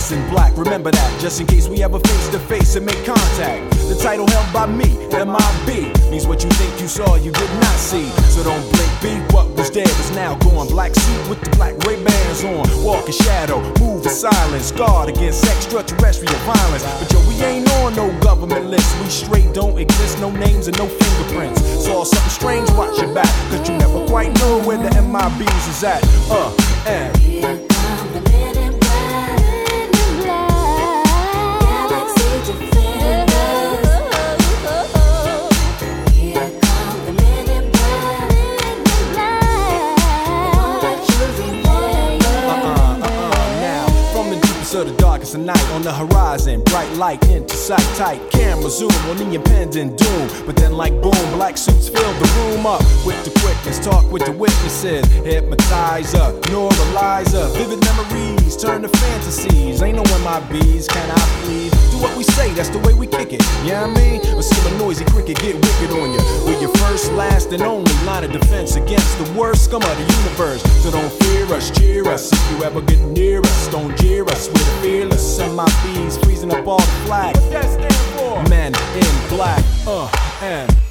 dress in black. Remember that, just in case we ever face to face and make contact. The title held by me, MIB, means what you think you saw, you did not see. So don't blink, be what was dead is now gone. Black suit with the black Ray-Bans on. Walk in shadow, move in silence, guard against extraterrestrial violence. But yo, we ain't on no government list. We straight don't exist, no names and no fingerprints. Saw something strange, watch your back, cause you never quite know where the MIBs is at. And Here come the men in black, galaxy defenders. Here come the men in black, all that you remember. Now, from the deepest of the darkest of night, on the horizon, bright light into sight, tight camera zoom on the impending doom. But then like boom, black suits fill the room up with the quickness, talk with the witnesses, hypnotizer, neuralizer, vivid memories turn to fantasies. Ain't no MIBs, can I please? Do what we say, that's the way we kick it. Yeah, I mean, or see a noisy cricket get wicked on you. We're your first, last, and only line of defense against the worst scum of the universe. So don't fear us, cheer us. If you ever get near us, don't jeer us. We're the fearless MIBs, freezing up all the flag. What that stand for? Men in black, and